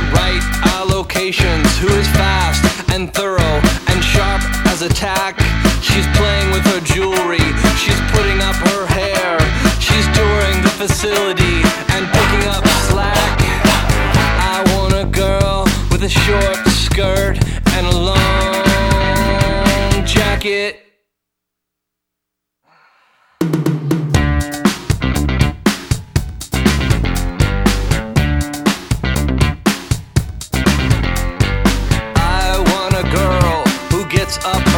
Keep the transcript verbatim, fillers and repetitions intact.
right allocations, who is fast and thorough and sharp as a tack. She's playing with her jewelry, she's putting up her hair, she's touring the facility and picking up slack. I want a girl with a short skirt and a long jacket. I want a girl who gets up